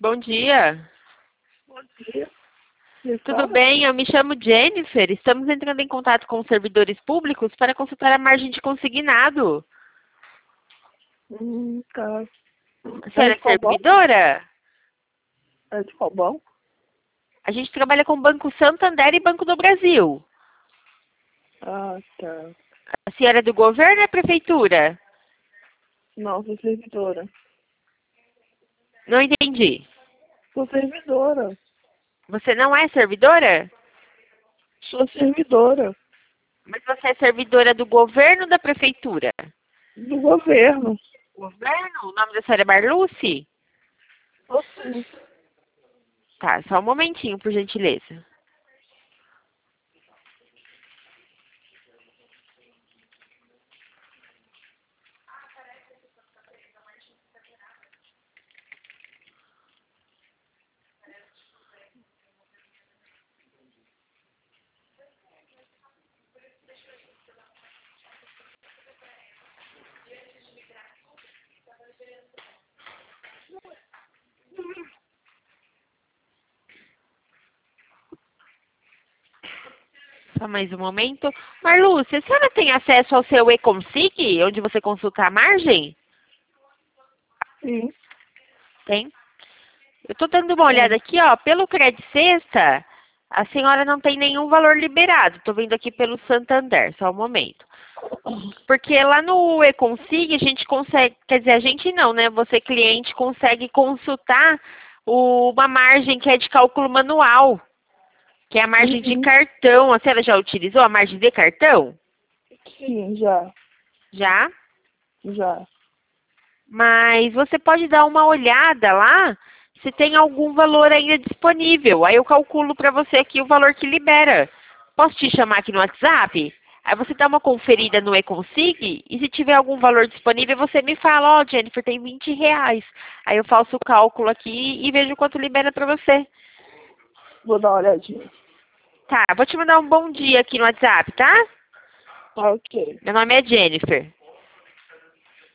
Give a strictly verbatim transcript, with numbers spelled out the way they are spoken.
Bom dia. Bom dia. Você Tudo fala? bem? Eu me chamo Jennifer. Estamos entrando em contato com os servidores públicos para consultar a margem de consignado. Hum, tá. A É senhora de é qual banco? servidora? É de qual banco? A gente trabalha com o Banco Santander e Banco do Brasil. Ah, tá. A senhora é do governo ou é prefeitura? Não, sou servidora. Não entendi. Sou servidora. Você não é servidora? Sou servidora Mas você é servidora do governo ou da prefeitura? do governo. Governo? O nome da senhora é Marluce? Sou sim. Tá, só um momentinho, por gentileza. Só mais um momento. Marluce, a senhora tem acesso ao seu e-consig, onde você consulta a margem? Sim, Tem? Eu estou dando uma olhada tem. aqui, ó, pelo Credit Sexta, a senhora não tem nenhum valor liberado. Estou vendo aqui pelo Santander, só um momento. Porque lá no e-consig a gente consegue, quer dizer, a gente não, né? Você cliente consegue consultar o- uma margem que é de cálculo manual, que é a margem de Uhum. cartão. A senhora já utilizou a margem de cartão? Sim, já. Já? Já. Mas você pode dar uma olhada lá se tem algum valor ainda disponível. Aí eu calculo para você aqui o valor que libera. Posso te chamar aqui no WhatsApp? Aí você dá uma conferida no e-consig e se tiver algum valor disponível, você me fala, ó, Jennifer, tem vinte reais. Aí eu faço o cálculo aqui e vejo quanto libera para você. Vou dar uma olhadinha. Tá, vou te mandar um bom dia aqui no WhatsApp, tá? Tá, ok. Meu nome é Jennifer.